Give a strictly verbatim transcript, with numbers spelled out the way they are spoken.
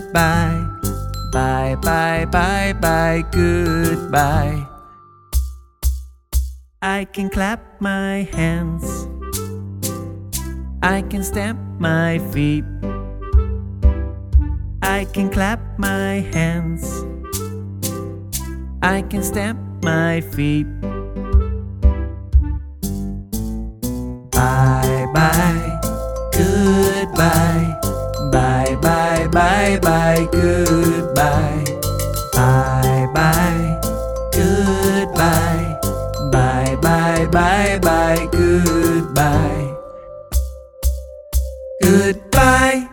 Goodbye, bye, bye, bye, bye, goodbye. I can clap my hands, I can stamp my feet, I can clap my hands, I can stamp my feet. Bye bye, goodbye, bye bye bye bye, goodbye.